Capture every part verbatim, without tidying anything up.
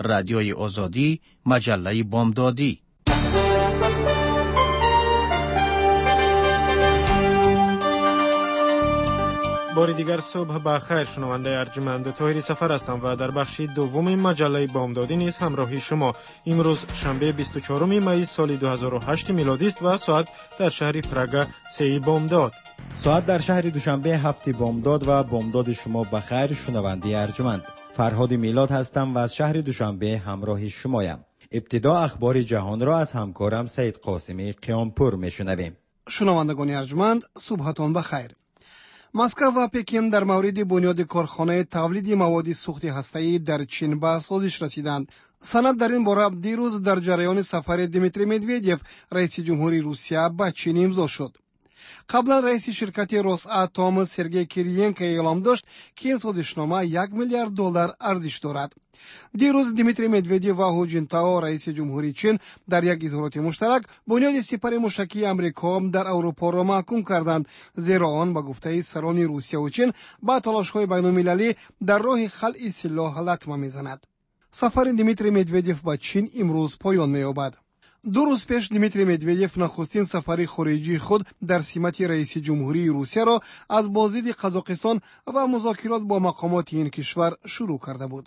رادیوی آزادی، مجله بامدادی. بار دیگر صبح بخیر شنونده ارجمند. طاهری سفر هستم و در بخش دوم مجله بامدادی نیز همراهی شما. امروز شنبه بیست و چهارم می سال دو هزار و هشت میلادی است و ساعت در شهر پراگ سه بامداد. ساعت در شهر دوشنبه هفت بامداد و بامداد شما بخیر شنونده ارجمند. فرهاد میلاد هستم و از شهر دوشنبه همراه شمایم. ابتدا اخبار جهان را از همکارم سید قاسمی قیامپور میشنویم. شنوندگان ارجمند، صبحتان بخیر. مسکو و پکن در مورد بنیاد کارخانه تولید مواد سوخت هسته‌ای در چین به سازش رسیدند. سند در این باره دیروز در جریان سفر دیمیتری مدویدیف رئیس جمهوری روسیه به چین امضا شد. قبلا رئیس شرکت روساتوم سرگئی کیریلنکو اعلام داشت که این سازشنامه یک میلیارد دلار ارزش دارد. دیروز دیمیتری مدویدیف و هو جینتائو رئیس جمهوری چین در یک اظهارات مشترک بنیاد سپر موشکی آمریکا در اروپا را محکوم کردند، زیرا آن به گفته سران روسیه و چین با تلاش‌های بین‌المللی در راه خلع سلاح لطمه می‌زند. سفر دیمیتری مدویدیف به چین امروز پایان می‌یابد. دو روز پیش دیمیتری مدویدیف نخستین سفر خارجی خود در سمت رئیس جمهوری روسیه را از بازدید قزاقستان و مذاکرات با مقامات این کشور شروع کرده بود.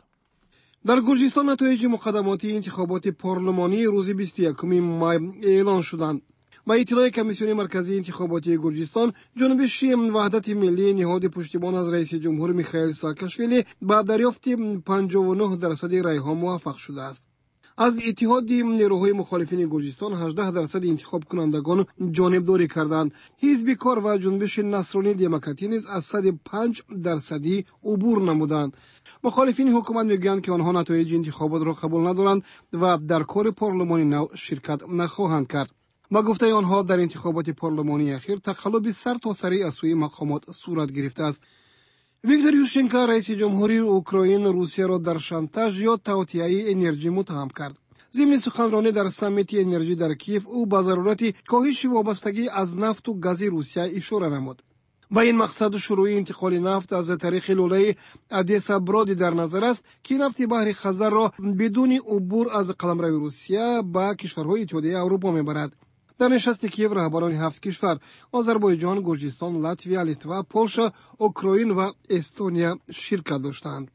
در گرجستان نتایج مقدماتی انتخابات پارلمانی روز بیست و یکم می اعلان شدند. با اطلاع کمیسیون مرکزی انتخاباتی گرجستان، جنبش شیعه وحدت ملی نهاد پشتیبان از رئیس جمهور میخائیل ساکاشویلی با دریافت پنجاه و نه درصد رأی‌ها موفق شده است. از اتحاد نیروهای مخالفین گرجستان هجده درصد انتخاب کنندگان جانبداری کردند. حزب کار و جنبش نصرانی دموکراتی نیز از صد و پنج درصدی عبور نمودند. مخالفین حکومت میگویند که آنها نتایج انتخابات را قبول ندارند و در کار پارلمانی نو شرکت نخواهند کرد. با گفته آنها در انتخابات پارلمانی اخیر تقلب سر تا سری از سوی مقامات صورت گرفته است. ویکتور یوشچنکو رئیس جمهوری اوکراین روسیه را در شانتاژ یا توطئه انرژی متهم کرد. ضمن سخنرانی در سمیت انرژی در کیف، او به ضرورت کاهش وابستگی از نفت و گاز روسیه اشاره نمود. با این مقصد شروع انتقال نفت از طریق لوله ادیسا برادی در نظر است که نفت بحر خزر را بدون عبور از قلمرو روسیه به کشورهای اتحادیه اروپا میبرد. در نشست کیف رهبران هفت کشور آذربایجان، گرجستان، لاتویا، لیتوا، پولشا، اوکراین و استونیا شرکت داشتند.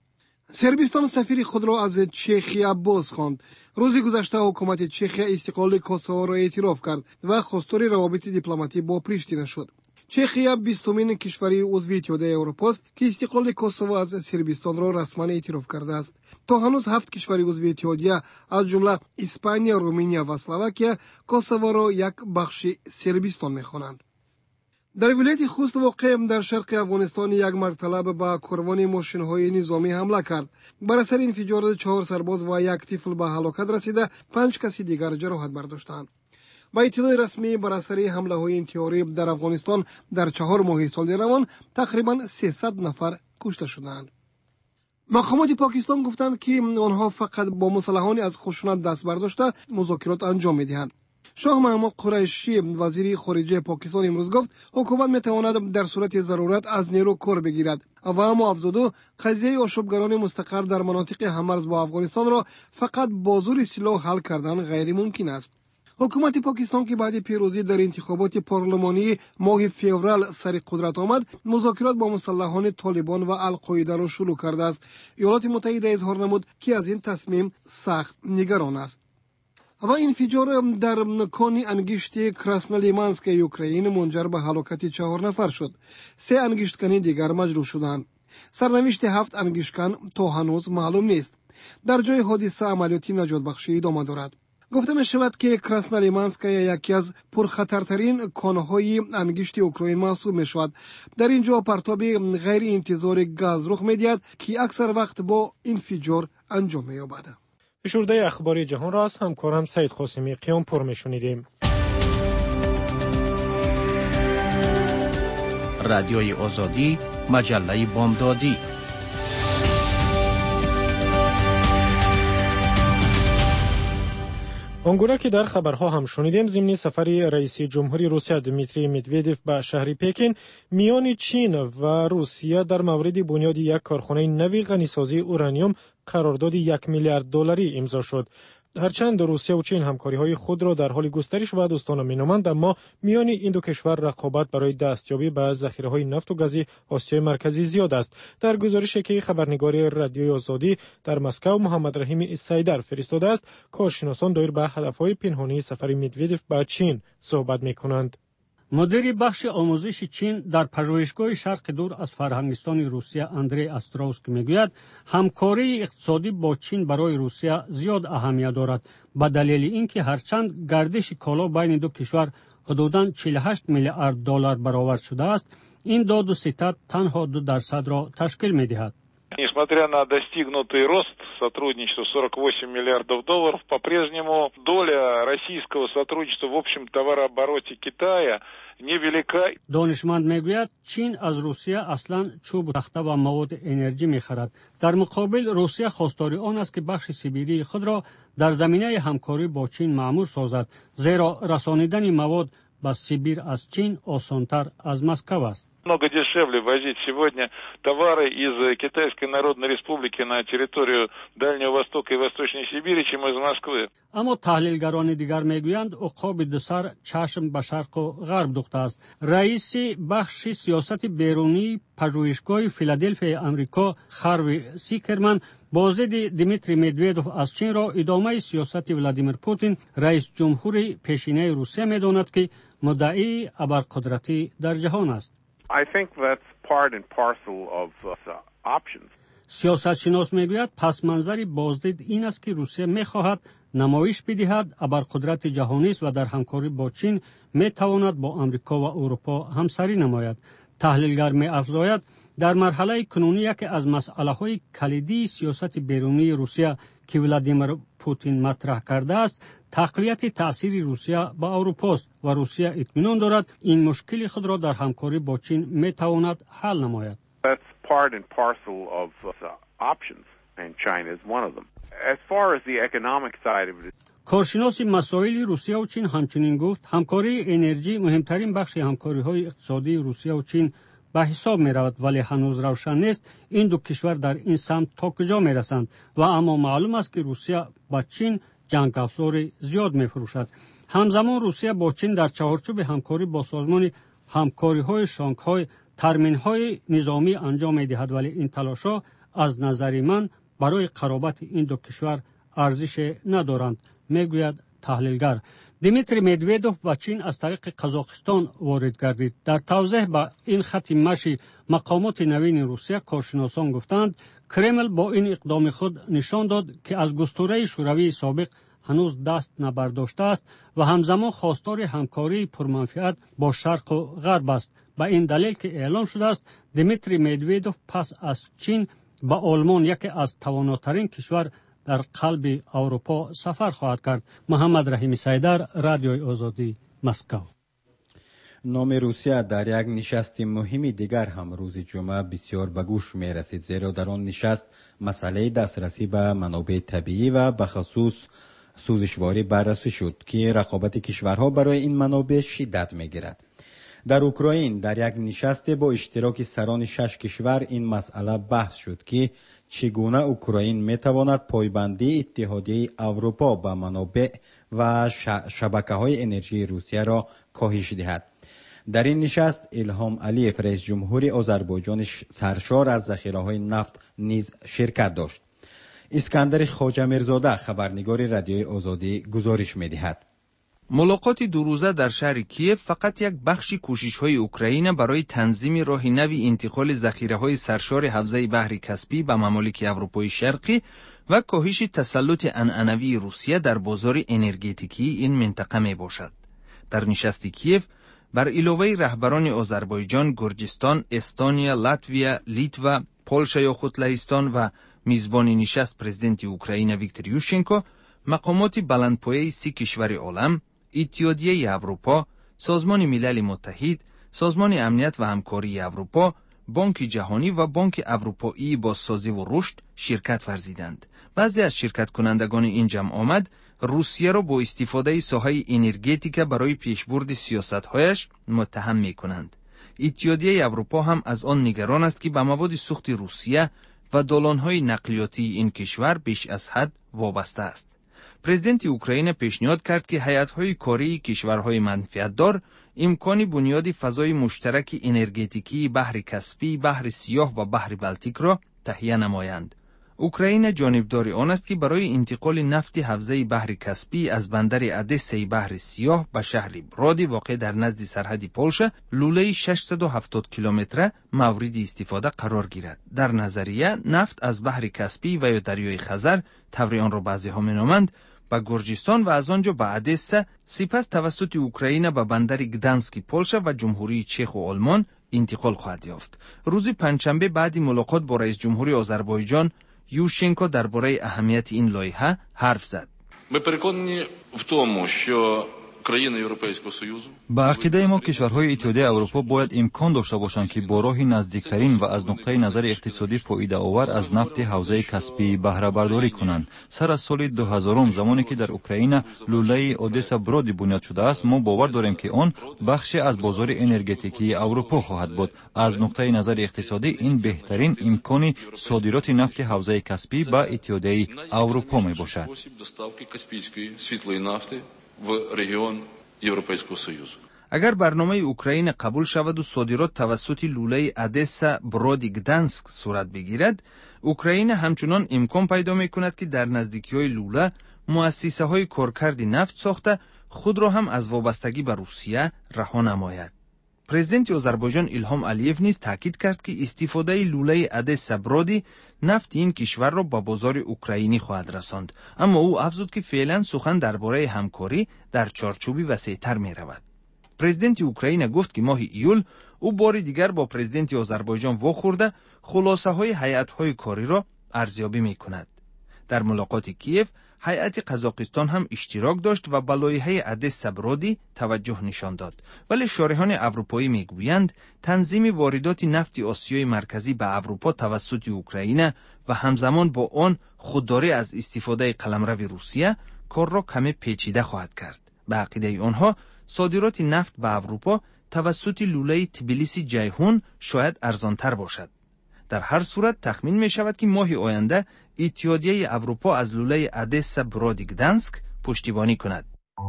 سربستان سفیر خود را از چخیا باز خواند. روز گذشته حکومت چخیا استقلال کوسوو را اعتراف کرد و خواستار روابط دیپلماتی با پریشتین شد. چخیا بیستمین کشوری عضو اتحادیه اروپا است که استقلال کوسوو از سربستان را رسما اعتراف کرده است. تا هنوز هفت کشوری عضو اتحادیه از جمله اسپانیا، رومانیا و اسلواکیا کوسوو را یک بخش سربستان می‌خوانند. در ولایت خوست واقع در شرق افغانستان یک مرتلب به کاروان ماشین‌های نظامی حمله کرد. بر اثر انفجار چهار سرباز و یک طفل به هلاکت رسیده، پنج کسی دیگر جراحت برداشتند. با اطلاع رسمی بر اثر حمله های انتحاری در افغانستان در چهار ماه سال روان تقریبا سیصد نفر کشته شدند. مقامات پاکستان گفتند که آنها فقط با مسلحان از خشونت دست برداشته مذاکرات انجام میدهند. شاه محمود قریشی وزیر خارجه پاکستان امروز گفت حکومت میتواند در صورت ضرورت از نیرو کار بگیرد و اما افزود قضیه آشوبگران مستقر در مناطق هممرز با افغانستان را فقط با زور سلاح حل کردن غیر ممکن است. حکومت پاکستان که بعد پیروزی در انتخابات پارلمانی ماه فوریه سر قدرت آمد، مذاکرات با مسلحان طالبان و القاعده را شروع کرده است. ایالات متحده اظهار نمود که از این تصمیم سخت نگران است. و انفجار در کانی انگشت کراسنولیمانسک اوکراین منجر به هلاکت چهار نفر شد. سه انگشتکن دیگر مجروح شدند. سرنوشت هفت انگشتکن تا هنوز معلوم نیست. در جای حادثه عملیاتی نجات بخشی ادامه دارد. گفته می شود که کراسنولیمانسک یکی از پرخطرترین کانهای انگشت اوکراین محسوب می شود. در اینجا پرتاب غیر انتظار گاز رخ می دهد که اکثر وقت با انفجار انجام می یابد. شورده اخبار جهان را از همکارم سید قاسمی قیامپور می شنیدیم. رادیوی آزادی، مجله بامدادی. آنگونه که در خبرها هم شنیدیم، ضمن سفر رئیس جمهوری روسیه دیمیتری مدویدیف به شهر پکن، میان چین و روسیه در مورد بنیاد یک کارخانه نوی غنیسازی اورانیوم قرارداد یک میلیارد دلاری امضا شد. هرچند روسیه و چین همکاری‌های خود را در حال گسترش و دوستانه می‌نمایند، اما میان این دو کشور رقابت برای دستیابی به ذخیره‌های نفت و گاز آسیای مرکزی زیاد است. در گزارشی که خبرنگار رادیوی آزادی در مسکو محمد رحیم سیدر فرستاده است، کارشناسان دایر به هدف‌های پنهانی سفر مدودوف به چین صحبت می‌کنند. مدیر بخش آموزش چین در پژوهشگاه شرق دور از فرهنگستان روسیه اندری استراوسکی میگوید همکاری اقتصادی با چین برای روسیه زیاد اهمیت دارد، به دلیل اینکه هرچند گردش کالا بین دو کشور حدوداً چهل و هشت میلیارد دلار برآورد شده است، این دو دو ستاد تنها دو درصد را تشکیل می‌دهد. Несмотря на достигнутый рост сотрудничества сорок восемь миллиардов долларов, по-прежнему доля российского сотрудничества в общем товарообороте Китая невелика. دانشمند میگوید چین از روسیه اصلا چوب و تخته و مواد انرژی میخرد. در مقابل روسیه خواستار آن است که بخش سیبری خود را در زمینه همکاری با چین مأمور سازد، زیرا رسانیدن مواد به سیبیر از چین آسانتر از مسکو است. Много дешевле возить сегодня товары из Китайской Народной Республики на территорию Дальнего Востока и Восточной Сибири, чем из Москвы. اما تحلیلگران دیگر میگویند عقاب دو سر چشم به شرق و غرب دوخته است. رئیس بخش سیاست بیرونی پژوهشگاه فیلادلفیا آمریکا خاروی سیکرمن با ضد دیمیتری مدودوف از چین را ادامه سیاست ولادیمیر پوتین رئیس جمهور پیشینه روسیه میداند که مدعی ابرقدرتی در جهان است. I think that's part and parcel of uh, options. سیاستشناس میگوید پس منظر بازدید این است که روسیه میخواهد نمایش بدهد ابرقدرت جهانی است و در همکاری با چین میتواند با آمریکا و اروپا همسری نماید. تحلیلگر می‌افزاید در مرحله کنونی یکی از مسائل‌های کلیدی سیاست بیرونی روسیه که ولادیمیر پوتین مطرح کرده است تقویت تأثیر روسیه با اروپا است و روسیه اطمینان دارد این مشکل خود را در همکاری با چین میتواند حل نماید. That's part and parcel of uh, options and China is one of them. As far as the economic side of it. کارشناس مسائل روسیه و چین همچنین گفت همکاری انرژی مهمترین بخش همکاری‌های اقتصادی روسیه و چین به حساب می رود، ولی هنوز روشن نیست این دو کشور در این سمت تا کجا می رسند و اما معلوم است که روسیه با چین جنگ افزار زیاد می فروشد. همزمان روسیه با چین در چهارچوب همکاری با سازمان همکاری های شانگهای ترمین های نظامی انجام می دهد، ولی این تلاش‌ها از نظر من برای قرابت این دو کشور ارزش ندارند، می گوید تحلیلگر. دیمیتری مدودوف با چین از طریق قزاقستان وارد گردید. در توضیح به این خط مشی مقامات نوین روسیه کارشناسان گفتند کرمل با این اقدام خود نشان داد که از گستره شوروی سابق هنوز دست نبرداشته است و همزمان خواستار همکاری پرمنفعت با شرق و غرب است. به این دلیل که اعلام شده است دیمیتری مدودوف پس از چین با آلمان یکی از تواناترین کشور در قلب اروپا سفر خواهد کرد. محمد رحیم سیدر، رادیوی آزادی، مسکو. نام روسیه در یک نشست مهمی دیگر هم روز جمعه بسیار به گوش می رسید، زیرا در آن نشست مسئله دسترسی به منابع طبیعی و به خصوص سوزشواری بررسی شد که رقابت کشورها برای این منابع شدت می گیرد. در اوکراین در یک نشست با اشتراک سران شش کشور این مسئله بحث شد که چگونه اوکراین میتواند پایبندی اتحادیه اروپا به منابع و شبکه‌های انرژی روسیه را کاهش دهد. در این نشست الهام علیف رئیس جمهور آذربایجان سرشار از ذخیره‌های نفت نیز شرکت داشت. اسکندر خواجه میرزاده خبرنگار رادیوی آزادی گزارش می‌دهد. ملاقات دو روزه در شهر کیف فقط یک بخشی کوشش‌های اوکراین برای تنظیم راه نوی انتقال ذخیره‌های سرشار حوزه بحر کاسپی به ممالک اروپای شرقی و کاهش تسلط عنعنوی روسیه در بازار انرژتیکی این منطقه میباشد. در نشست کیف بر علاوه رهبران آذربایجان، گرجستان، استونیا، لاتویا، لیتوا، پولشا یا خود لهستان و میزبان نشست پرزیدنت اوکراین ویکتور یوشچنکو، مقامات بلندپایه سی کشور عالم، اتحادیه اروپا، سازمان ملل متحد، سازمان امنیت و همکاری اروپا، بانک جهانی و بانک اروپایی بازسازی و رشد شرکت ورزیدند. بعضی از شرکت کنندگان این جمع آمد روسیه را با استفاده ساحه انرژتیک برای پیشبرد سیاست‌هایش متهم می‌کنند. اتحادیه اروپا هم از آن نگران است که به مواد سوخت روسیه و دالان‌های نقلیاتی این کشور بیش از حد وابسته است. پرزیدنت اوکراین پیشنهاد کرد که هیئت‌های کاری کشورهای منفعت‌دار امکان بنیاد فضای مشترک انرژتیکی بحر کاسپی، بحر سیاه و بحر بالتیک را تهیه نمایند. اوکراین جانبدار آن است که برای انتقال نفت حوزه بحر کاسپی از بندر ادسای بحر سیاه به شهر برودی واقع در نزد سرحد پولشا لوله ششصد و هفتاد کیلومتره مورد استفاده قرار گیرد. در نظریه نفت از بحر کاسپی و یا دریای خزر، طوری آن را بعضی‌ها می‌نامند، به گرجستان و از آنجا به ادسا، سپس توسط اوکراین به بندر گدانسک پولشا و جمهوری چخ و آلمان انتقال خواهد یافت. روز پنجشنبه بعد ملاقات با رئیس جمهوری آذربایجان یوشنکو درباره اهمیت این لایحه حرف زد. Ми переконані в тому, що країни Європейського Союзу با عقیده ما کشورهای اتحادیه اروپا باید امکان داشته باشند که با راه نزدیکترین و از نقطه نظر اقتصادی فایده آور از نفت حوزه کاسپی بهره برداری کنند. سر از سال دو هزار زمانی که در اوکراین لوله اودسا برودی بنیاد شده است، ما باور داریم که آن بخشی از بازار انرژتیکی اروپا خواهد بود. از نقطه نظر اقتصادی این بهترین امکان صادرات نفت حوزه کاسپی به اتحادیه اروپا می باشد. в регіон Європейського Союзу. اگر برنامه اوکراین قبول شود و صادرات توسط لوله ادسا برودی گدانسک صورت بگیرد، اوکراین همچنان امکان پیدا می‌کند که در نزدیکی‌های لوله مؤسسه‌های کارکرد نفت ساخته خود را هم از وابستگی به روسیه رها نماید. پرزیدنت آذربایجان ایلهام علیف نیز تاکید کرد که استفاده لوله ادسا برودی نفت این کشور را به بازار اوکراینی خواهد رساند، اما او افزود که فعلا سخن درباره همکاری در چارچوبی وسیع‌تر می رود. پرزیدنت اوکراین گفت که ماه ایول او بار دیگر با پرزیدنت آذربایجان واخورده خلاصه های هیئت های کاری را ارزیابی می کند. در ملاقات کیف هیئت قزاقستان هم اشتراک داشت و به لایحه ادسا برودی توجه نشان داد، ولی شارحان اروپایی میگویند تنظیم واردات نفت آسیای مرکزی به اروپا توسط اوکراین و همزمان با آن خودداری از استفاده قلمرو روسیه کار را کمی پیچیده خواهد کرد. به عقیده آنها صادرات نفت به اروپا توسط لوله تبلیسی جیهون شاید ارزانتر باشد. در هر صورت تخمین می شود که ماه آینده اتحادیه اروپا از لوله ادسا برودی گدانسک پشتیبانی کند.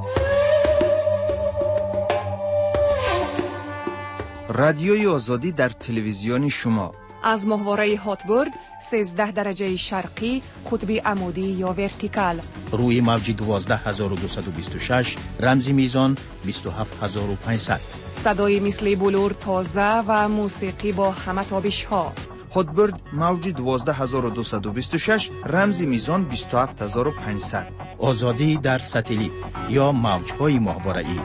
رادیوی آزادی در تلویزیون شما از ماهواره هاتبورگ سیزده درجه شرقی قطب عمودی یا ورتیکال، روی موج دوازده هزار و دویست و بیست و شش رمزی میزان بیست و هفت هزار و پانصد، صدای مثل بلور تازه و موسیقی با همه تابش ها. هاتبورگ موج دوازده هزار و دویست و بیست و شش رمزی میزان بیست و هفت هزار و پانصد. آزادی در ساتلیت یا موجهای ماهواره‌ای.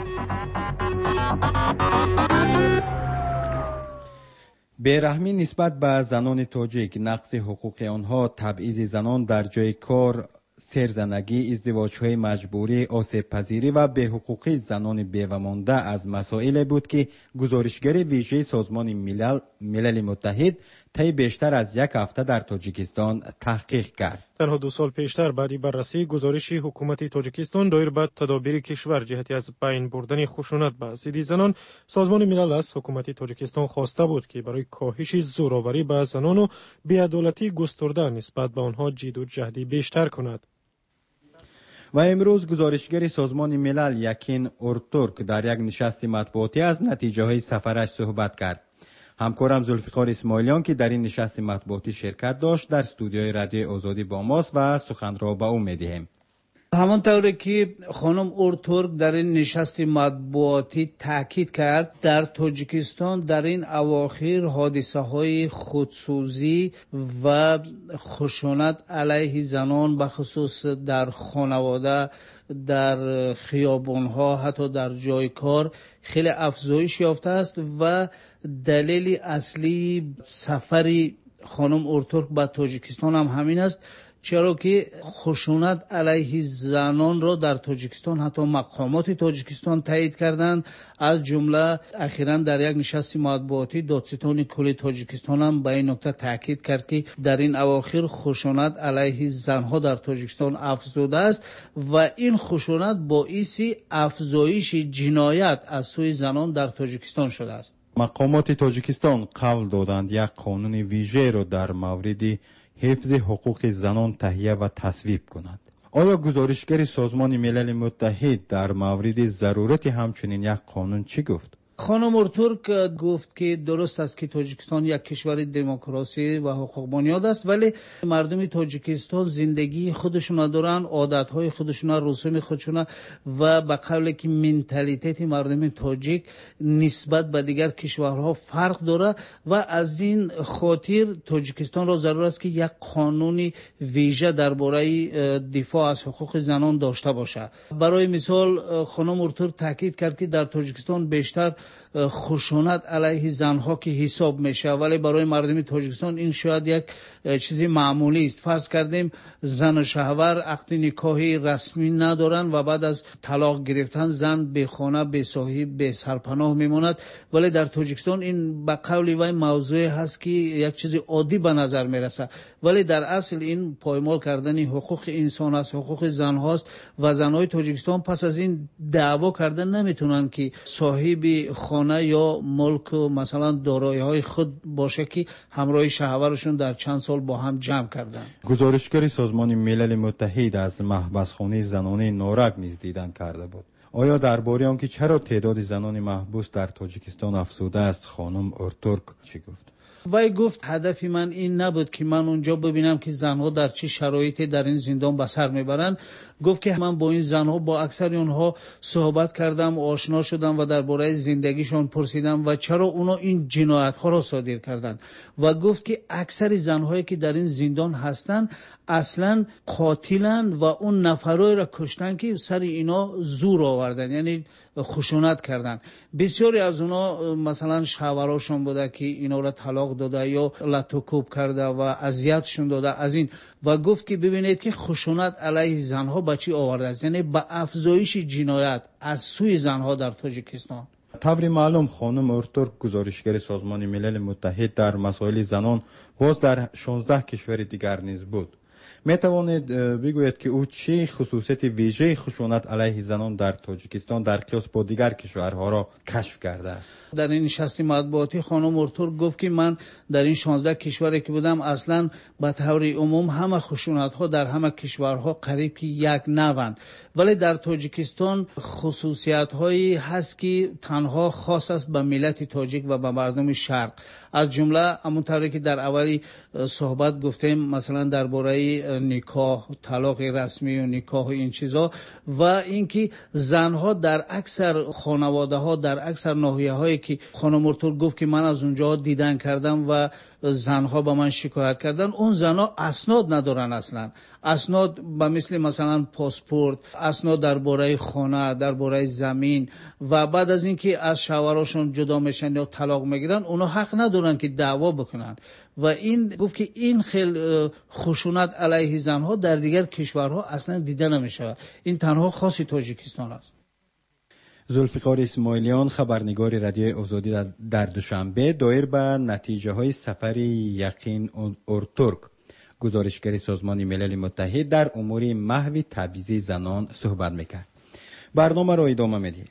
بیرحمی نسبت به زنان تاجیک، نقض حقوق آنها، تبعیض زنان در جای کار، سرزنگی، ازدواج‌های مجبوری، آسیب پذیری و بی‌حقوقی زنان بیوه مانده از مسائل بود که گزارشگر ویژه سازمان ملل ملل متحد طی بیشتر از یک هفته در تاجیکستان تحقیق کرد. تنها دو سال پیشتر بعدی بررسی گزارش حکومت تاجیکستان دایر به تدابیر کشور جهتی از بین بردن خشونت به ضد زنان، سازمان ملل از حکومت تاجیکستان خواسته بود که برای کاهش زوراوری به زنان و بی‌عدالتی گسترده نسبت به آنها جد و جهدی بیشتر کند. و امروز گزارشگر سازمان ملل یکین اورتورک در یک نشست مطبوعاتی از نتیجه های سفرش صحبت کرد. همکارم ذوالفقار اسماعیلیان که در این نشست مطبوعاتی شرکت داشت در استودیوی رادیو آزادی با ماست و سخن را به او می‌دهیم. همانطوری که خانم اورتورک در این نشست مطبوعاتی تاکید کرد، در تاجیکستان در این اواخر حادثه های خودسوزی و خشونت علیه زنان به خصوص در خانواده، در خیابان‌ها، حتی در جای کار خیلی افزایش یافته است و دلیل اصلی سفر خانم اورتورک به تاجیکستان هم همین است، چرا که خشونت علیه زنان را در تاجیکستان حتی مقامات تاجیکستان تایید کردند. از جمله اخیراً در یک نشست مطبوعاتی دادستان کل تاجیکستان هم به این نکته تاکید کرد که در این اواخر خشونت علیه زنها در تاجیکستان افزوده است و این خشونت باعث افزایش جنایت از سوی زنان در تاجیکستان شده است. مقامات تاجیکستان قول دادند یک قانون ویژه را در مورد حفظ حقوق زنان تهیه و تصویب کند. آیا گزارشگر سازمان ملل متحد در مورد ضرورت همچنین یک قانون چی گفت؟ خانم اورتورک گفت که درست است که تاجیکستان یک کشور دموکراسی و حقوق بنیاد است، ولی مردم تاجیکستان زندگی خودشون دارن، عادتهای خودشون، رسوم خودشون و به قولی که منتالیته مردم تاجیک نسبت به دیگر کشورها فرق داره و از این خاطر تاجیکستان را ضرور است که یک قانون ویژه درباره دفاع از حقوق زنان داشته باشه. برای مثال خانم اورتورک تاکید کرد که در تاجیکستان بیشتر خشونت علیه زنها که حساب میشه، ولی برای مردم تاجیکستان این شاید یک چیزی معمولی است. فرض کردیم زن و شوهر عقد نکاحی رسمی ندارن و بعد از طلاق گرفتن زن به خانه به صاحب به سرپناه میماند، ولی در تاجیکستان این به قول وی موضوع هست که یک چیز عادی به نظر میرسه، ولی در اصل این پایمال کردن حقوق انسان است، حقوق زن هاست و زنهای تاجیکستان پس از این دعوا کردن نمیتونن که صاحب خانه یا ملک مثلا دارایی های خود باشه که همراه شوهرشون در چند سال با هم جمع کردن. گزارشگر سازمان ملل متحد از محبسخانه زنانه نارک نیز دیدن کرده بود. آیا درباره آنکه چرا تعداد زنان محبوس در تاجیکستان افزوده است خانم اورتورک چی گفت؟ وی گفت هدف من این نبود که من اونجا ببینم که زنها در چه شرایطی در این زندان به سر میبرن. گفت که من با این زنها با اکثر اونها صحبت کردم، آشنا شدم و درباره زندگیشون پرسیدم و چرا اونا این جنایت ها را صادر کردن و گفت که اکثر زنهایی که در این زندان هستن اصلا قاتلن و اون نفرای را کشتن که سر اینا زور آوردن، یعنی خشونت کردن. بسیاری از اونا مثلا شوهراشون بوده که اینا را طلاق داده یا لطوکوب کرده و اذیتشون داده از این و گفت که ببینید که خشونت علیه زنها به چی آورده است، یعنی به افزایش جنایت از سوی زنها در تاجیکستان. طور معلوم خانم اورتورک گزارشگر سازمان ملل متحد در مسائل زنان باز در شانزده کشور دیگر نیز بود. می توانید بگویید که او چه خصوصیت ویژه خشونت علیه زنان در تاجیکستان در قیاس با دیگر کشورها را کشف کرده است؟ در این نشست مطبوعاتی خانم اورتورک گفت که من در این شانزده کشوری که بودم اصلا به طور عموم همه خشونت ها در همه کشورها قریب که یک نوند، ولی در تاجیکستان خصوصیت هایی هست که تنها خاص است به ملت تاجیک و به مردم شرق. از جمله همونطوری که در اولی صحبت گفتیم مثلا درباره نکاح، طلاق رسمی و نکاح و این چیزا و اینکه زنها در اکثر خانواده ها در اکثر ناحیه هایی که خانم اورتورک گفت که من از اونجا دیدن کردم و زنها با من شکایت کردن، اون زنها اسناد ندارن، اصلا اسناد به مثل مثلا پاسپورت، اسناد درباره خانه، درباره زمین و بعد از اینکه از شوهراشون جدا میشن یا طلاق میگیرن اونا حق ندارن که دعوا بکنن و این گفت که این خیلی خشونت علیه زنها در دیگر کشورها اصلا دیده نمیشه، این تنها خاصی تاجیکستان است. ذوالفقار اسماعیلیان خبرنگار رادیوی آزادی در دوشنبه دایر به نتیجه های سفر یقین اورتورک گزارشگر سازمان ملل متحد در امور محو تبعیض زنان صحبت میکرد. برنامه را ادامه میدیم.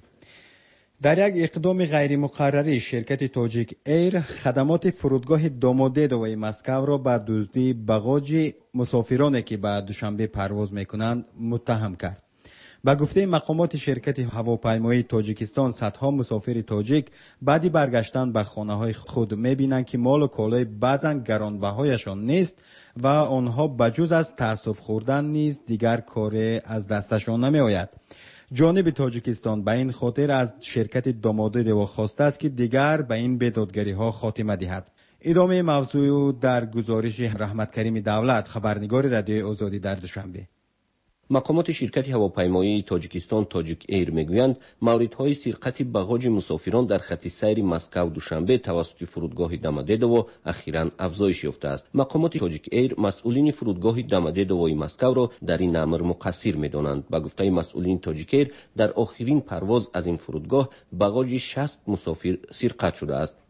در یک اقدام غیر مقرری شرکت تاجیک ایر خدمات فرودگاه دوموددوی مسکو را به دزدی باگاج مسافرانی که به دوشنبه پرواز میکنند متهم کرد. با گفته مقامات شرکت هواپیمایی تاجیکستان صدها مسافر تاجیک بعدی برگشتن به خانه های خود میبینند که مال و کالای بعضا گرانبهایشان نیست و آنها بجز از تأسف خوردن نیز دیگر کار از دستشان نمی آید. جانب تاجیکستان به این خاطر از شرکت دوموددو خواسته است که دیگر به این بیدادگری ها خاتمه دهد. ادامه موضوع در گزارش رحمت کریم دولت خبرنگار رادیوی آزادی در دوشنبه. مقامات شرکت هواپیمایی تاجیکستان تاجیک ایر میگویند موردهای سرقت باگاج مسافران در خط سیر مسکو دوشنبه توسط فرودگاه دوموددو اخیراً افزایش یافته است. مقامات تاجیک ایر مسئولین فرودگاه دوموددوی مسکو را در این امر مقصر میدانند. با گفته مسئولین تاجیک ایر در آخرین پرواز از این فرودگاه باگاج شصت مسافر سرقت شده است.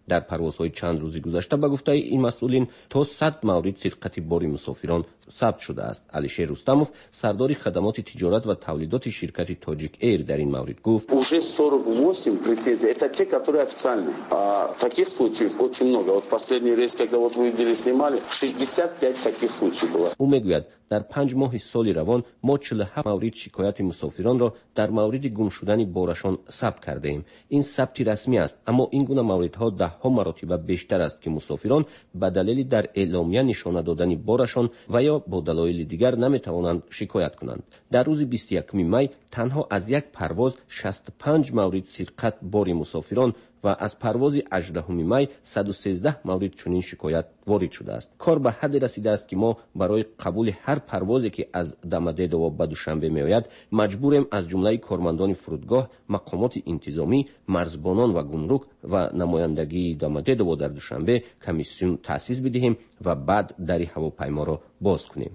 در پروازهای چند روزی گذشته به گفته این مسئولین تا صد مورد سرقت بار مسافران ثبت شده است. علیشیر رستموف سردار خدمات تجارت و تولیدات شرکت تاجیک ایر در این مورد گفت уже сорок восемь претензий это те, которые официальные. А таких случаев очень много. Вот последний рейс, когда вот вы видели, снимали, шестьдесят пять таких случаев было. او میگوید در پنج ماه سال روان ما چهل و هفت مورد شکایت مسافران را در مورد گم شدن بارشان ثبت کرده ایم. این ثبت رسمی است، اما این گونه موردها ده ها مرتبه بیشتر است که مسافران به دلیل در اعلامیه نشانه دادن بارشان و یا با دلایل دیگر نمیتوانند شکایت کنند. در روز بیست و یکم می تنها از یک پرواز شصت و پنج مورد سرقت بار مسافران و از پرواز هجدهم می صد و سیزده مورد چنین شکایت وارد شده است. کار به حد رسیده است که ما برای قبول هر پروازی که از دمدیده و به دوشنبه می آید مجبوریم از جمله کارمندان فرودگاه، مقامات انتظامی، مرزبانان و گمرک و نمایندگی دمدیده و در دوشنبه کمیسیون تأسیس بدهیم و بعد در هواپیما را باز کنیم.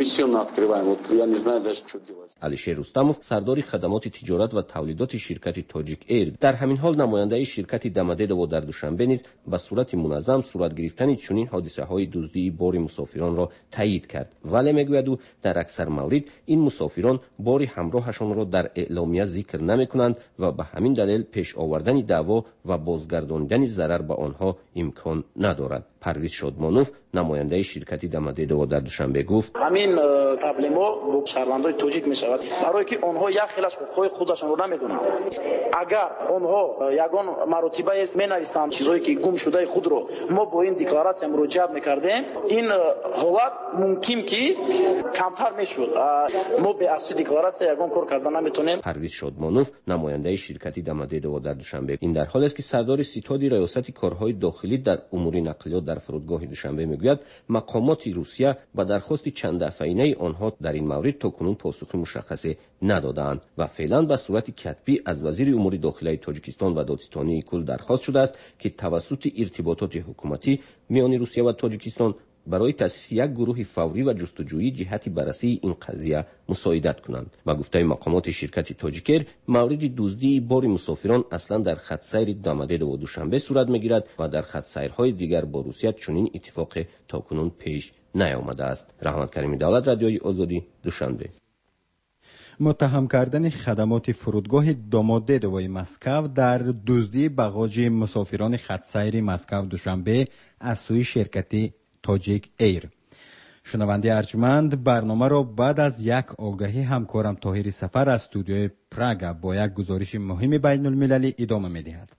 علیشیر رستموف سردار خدمات تجارت و تولیدات شرکت تاجیک ایر در همین حال نماینده شرکت دمدیده و در دوشنبه نیز به صورت منظم صورت گرفتن چنین حادثه های دزدی بار مسافران را تایید کرد، ولی میگوید او در اکثر موارد این مسافران بار همراهشان را در اعلامیه ذکر نمی کنند و به همین دلیل پیش آوردن دعوا و بازگرداندن ضرر به آنها امکان ندارد. پرویز شادمانوف نماینده شرکت دمدیده و در دوشنبه گفت همین پرابلما با شهروندان تاجیک می شود، برای که آنها یک خیلیش حقوق خودشان را نمیدونند. اگر آنها یگان مراتبه است می نویسند چیزایی که گم شده خود رو ما با این دکلاراسیون مراجعه میکردیم، این حالت ممکن که کمتر میشد. ما به اساس دکلاراسیون یگان کار کردن نمیتونیم. پرویز شادمانوف نماینده شرکت دمدیده و در دوشنبه این در حالی است که سردار ستاد ریاست کارهای داخلی در امور نقلیات در فرودگاه دوشنبه میگوید مقامات روسیه با درخواست چند دفعه‌ای آنها در این مورد تاکنون پاسخ مشخصی ندادند و فعلا به صورت کتبی از وزیر امور داخلی تاجیکستان و دادستانی کل درخواست شده است که توسط ارتباطات حکومتی میان روسیه و تاجیکستان برای تأسیس یک گروه فوری و جستجویی جهت بررسی این قضیه مساعدت کنند. با گفته مقامات شرکت تاجیکر مورد دزدی بار مسافران اصلا در خط سیر دمدیده و دوشنبه صورت میگیرد و در خط سیرهای دیگر با روسیه چنین اتفاق تاکنون پیش نیامده است. رحمت کریمی دولت، رادیوی آزادی، دوشنبه. متهم کردن خدمات فرودگاه دمدیده و مسکو در دزدی باگاژ مسافران خط سیر مسکو دوشنبه از سوی شرکت تاجیک ایر. شنونده ارجمند، برنامه را بعد از یک آگهی همکارم طاهر سفر از استودیوی پراگ با یک گزارش مهم بین المللی ادامه می دهد.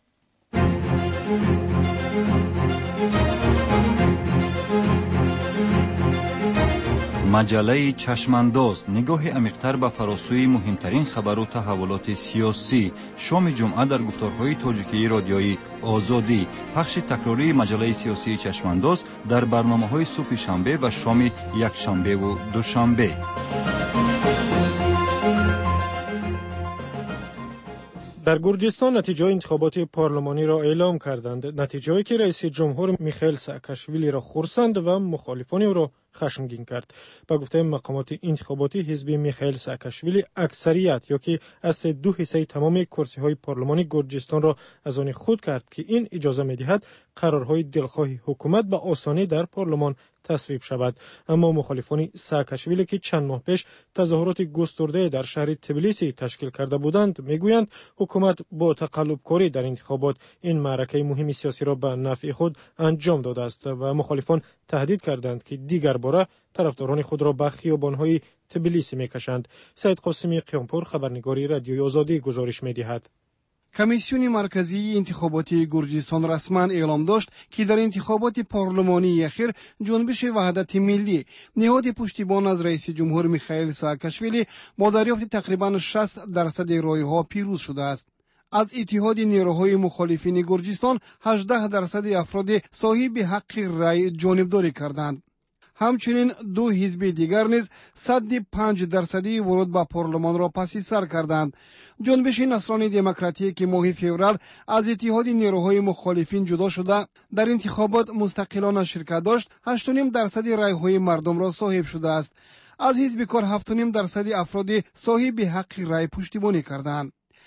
مجله چشمانداز نگاه عمیق‌تر به فراسوی مهمترین خبر و تحولات سیاسی. شام جمعه در گفتارهای تاجیکی رادیویی آزادی. پخش تکراری مجله سیاسی چشمانداز در برنامه‌های صبح شنبه و شام یک شنبه و دوشنبه. در گرجستان نتیجه انتخابات پارلمانی را اعلام کردند، نتیجه‌ای که رئیس جمهور میخائیل ساکاشویلی را خرسند و مخالفان او را خشمگین کرد. با گفته مقامات انتخاباتی حزب میخائیل ساکاشویلی اکثریت یا که از دو حصه تمام کرسی‌های پارلمانی گرجستان را از آن خود کرد که این اجازه می‌دهد قرارهای دلخواه حکومت به آسانی در پارلمان تصویب شود. اما مخالفان ساکاشویلی که چند ماه پیش تظاهرات گسترده در شهر تبلیسی تشکیل کرده بودند میگویند حکومت با تقلب‌کاری در انتخابات این معرکه مهم سیاسی را به نفع خود انجام داده است و مخالفان تهدید کردند که دیگر باره طرفداران خود را به خیابان‌های تبلیسی می‌کشند. سید قاسمی قیامپور، خبرنگار رادیوی آزادی، گزارش می‌دهد. کمیسیون مرکزی انتخاباتی گرجستان رسما اعلام داشت که در انتخابات پارلمانی اخیر جنبش وحدت ملی نهاد پشتیبان از رئیس جمهور میخائیل ساکاشویلی با دریافت تقریبا شصت درصد رای‌ها پیروز شده است. از اتحاد نیروهای مخالفین گرجستان هجده درصد افراد صاحب حق رای جانبداری کردند. همچنین دو حزب دیگر نیز صد و پنج درصدی ورود به پارلمان را پس سر کردند. جنبش نصرانی دموکراتیک که ماه فوریه از اتحاد نیروهای مخالفین جدا شده در انتخابات مستقلانه شرکت داشت، هشت و نیم درصد رای‌های مردم را صاحب شده است. از حزب کار هفت و نیم درصد افراد صاحب حق رای پشتیبانی کردند.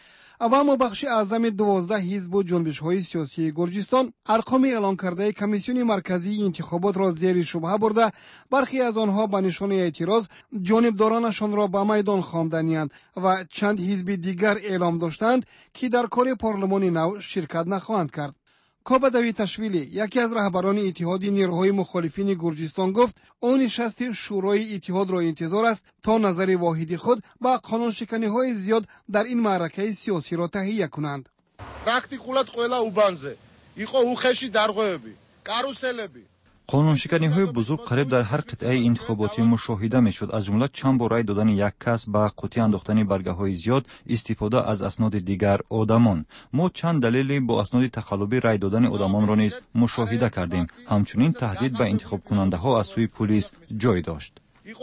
و اما بخش اعظم دوازده حزب و جنبش‌های سیاسی گرجستان ارقام اعلام کرده کمیسیون مرکزی انتخابات را زیر شبهه برده برخی از آنها به نشان اعتراض جانبدارانشان را به میدان خوانده‌اند و چند حزب دیگر اعلام داشتند که در کار پارلمان نو شرکت نخواهند کرد. کابدوی تشویلی یکی از رهبران اتحاد نیروهای مخالفین گرجستان گفت اون نشست شورای اتحاد را انتظار است تا نظر واحدی خود با قانون شکنی های زیاد در این معرکه سیاسی را تهیه کنند. پرکتیکولات قولا اوبانزه ایخو اوخشی درغوبی کاروسلبی قانونشکنی های بزرگ قریب در هر قطعه انتخاباتی مشاهده می شد، از جمله چند بار رای دادن یک کس با قوطی انداختن برگه های زیاد، استفاده از اسناد دیگر آدمان. ما چند دلیلی با اسناد تقلبی رای دادن آدمان را نیز مشاهده کردیم. همچنین تهدید به انتخاب کننده ها از سوی پلیس جای داشت.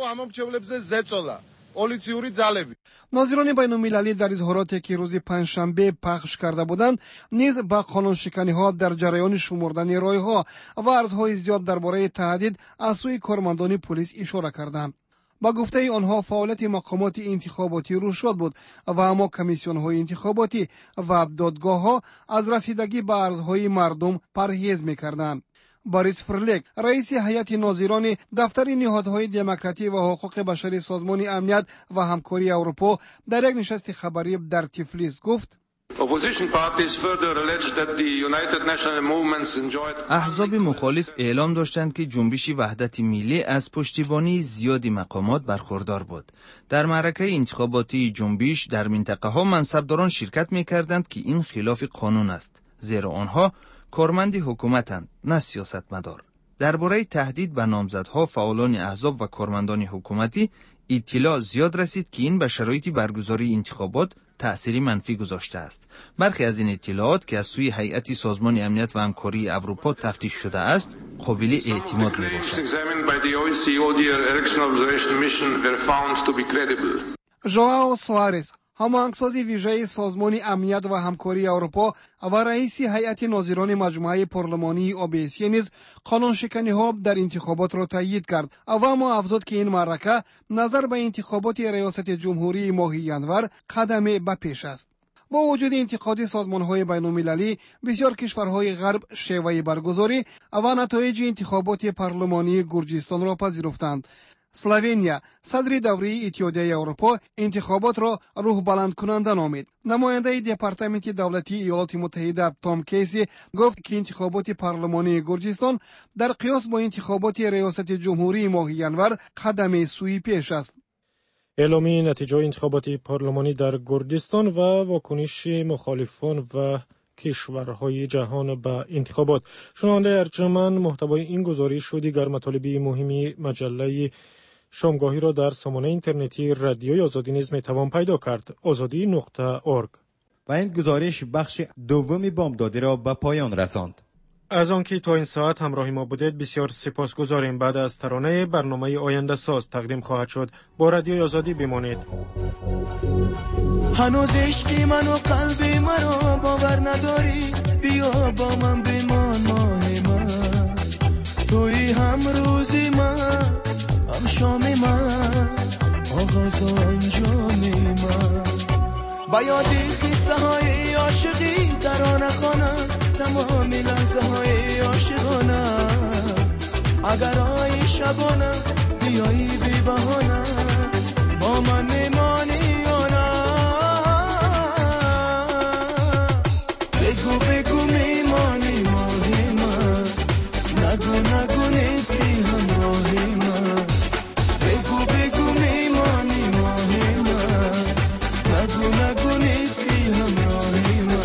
ناظران بین المللی در اظهاراتی که روز پنجشنبه پخش کرده بودند نیز با قانون شکنی ها در جریان شمردن رای ها و ارزهای زیاد درباره تهدید از سوی کارمندان پلیس اشاره کردند. با گفته آنها فعالیت مقامات انتخاباتی روشاد بود و اما کمیسیون های انتخاباتی و دادگاه ها از رسیدگی به ارزهای مردم پرهیز می‌کردند. باریس فرلک رئیس هیئت ناظران دفتر نهادهای دموکراتی و حقوق بشری سازمان امنیت و همکاری اروپا در یک نشست خبری در تیفلیس گفت احزاب مخالف اعلام داشتند که جنبش وحدت ملی از پشتیبانی زیادی مقامات برخوردار بود. در معرکه انتخاباتی جنبش در منطقه ها منصبداران شرکت می کردند که این خلاف قانون است، زیرا آنها کارمند حکومتند نه سیاستمدار. درباره تهدید به نامزدها فعالان احزاب و کارمندان حکومتی اطلاع زیاد رسید که این به شرایط برگزاری انتخابات تأثیری منفی گذاشته است. برخی از این اطلاعات که از سوی هیئت سازمان امنیت و همکاری اروپا تفتیش شده است قابل اعتماد میباشد. ژائو سوارز هماهنگساز ویژه سازمان امنیت و همکاری اروپا و رئیس هیئت ناظران مجموعه پارلمانی اوبیسی نیز قانون شکنی ها در انتخابات را تایید کرد و اما افزود که این معرکه نظر به انتخابات ریاست جمهوری ماه ینور قدم به پیش است. با وجود انتقاد سازمان‌های بین‌المللی، بسیار کشورهای غرب شیوه برگزاری و نتایج انتخابات پارلمانی گرجستان را پذیرفتند. اسلوونیا صدر دوره اتحادیه اروپا انتخابات را روح بلند کننده نامید. نماینده دپارتمنت دولتی ایالات متحده تام کیسی گفت که انتخابات پارلمانی گرجستان در قیاس با انتخابات ریاست جمهوری ماه ینور قدم سوی پیش است. اعلامی نتیجه انتخابات پارلمانی در گرجستان و واکنش مخالفان و کشورهای جهان به انتخابات. شنونده ارجمند، محتوای این گزارش و دیگر مطالب مهمی مجله شامگاهی را در سامانه اینترنتی رادیوی آزادی نیز میتوان پیدا کرد. آزادی نقطه اورگ. و این گزارش بخش دومی بامدادی را به پایان رساند. از آنکه تا این ساعت همراه ما بودید بسیار سپاسگزاریم. بعد از ترانه برنامه آینده ساز تقدیم خواهد شد. با رادیوی آزادی بمانید. هنوز عشقی من و قلبی مرا باور نداری، بیا با من بمان ماه من، توی هم روزی من هم شام من، آغاز و انجام من، با یادی قصه های عاشقی در آن خانم، تمام لحظه های عاشقانه، اگر آی شبانه بیایی بی بهانه با من میمانی یا نه، بگو بگو میمانی ماهی من، نگو نگو نیستی همراهی من، بگو بگو میمانی ماهی من، نگو نگو نیستی همراهی من.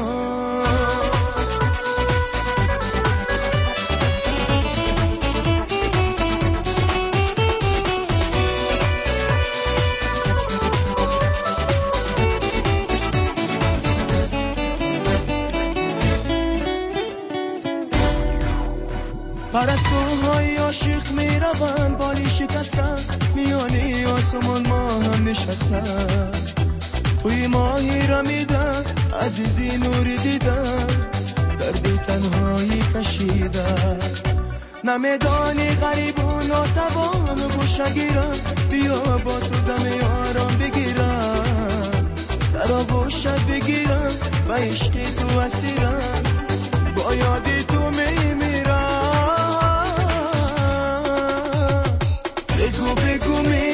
پرستوهای عاشق می روند بالی شکستن، میانی آسمان ما هم نشستن، توی ماهی را میدن عزیزی نوری دیدن، درد تنهایی کشیدن، نمیدانی غریب و ناتوان و گوشه گیرن، بیا با تو دم آرام بگیرن، در آغوشت بگیرن عشق تو اسیرم با یادی تو میمیرم بگو بگو می